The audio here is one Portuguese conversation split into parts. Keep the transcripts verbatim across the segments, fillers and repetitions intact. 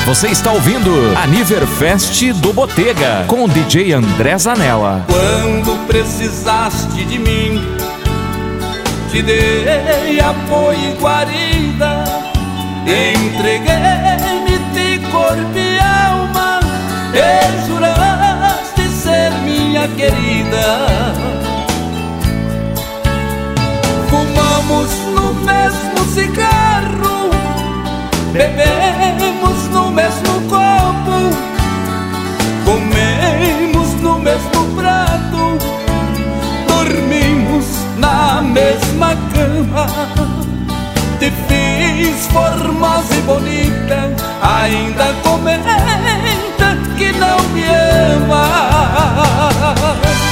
Você está ouvindo Aniverfest do Botega com o D J André Zanella. Quando precisaste de mim, te dei apoio e guarida, entreguei-me de corpo e alma, e juraste ser minha querida. Fumamos no mesmo cigarro, bebemos no mesmo copo, comemos no mesmo prato, dormimos na mesma cama. Te fiz formosa e bonita, ainda comenta que não me ama.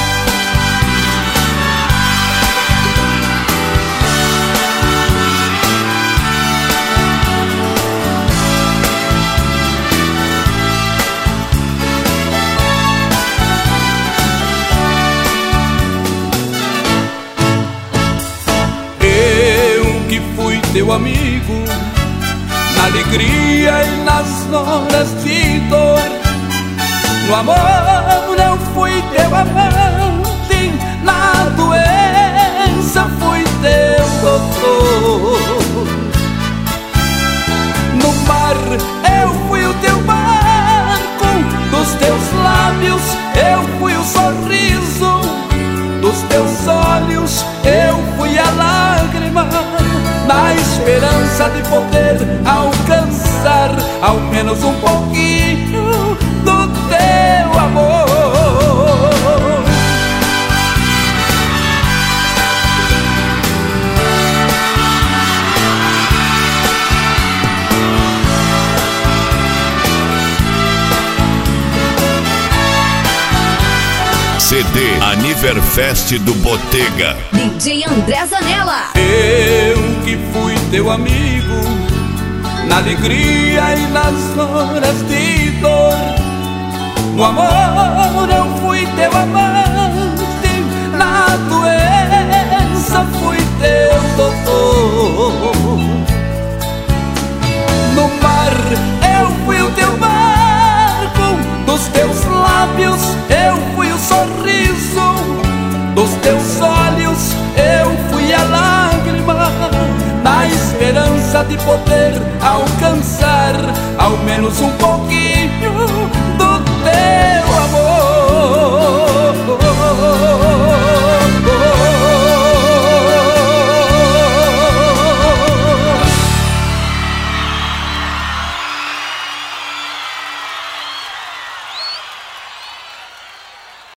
Teu amigo, na alegria e nas horas de dor. No amor eu fui teu amante, na doença fui teu doutor. No mar eu fui o teu barco, dos teus lábios eu fui o sorriso, dos teus olhos eu fui a lágrima, na esperança de poder alcançar ao menos um pouquinho do teu amor. C D Aniverfest do Botega, D J André Zanella. Eu que fui teu amigo, na alegria e nas horas de dor. No amor eu fui teu amante, na doença fui teu doutor. No mar eu fui o teu barco, dos teus lábios eu fui o sorriso, dos teus olhos eu fui a lágrima, na esperança de poder alcançar ao menos um pouquinho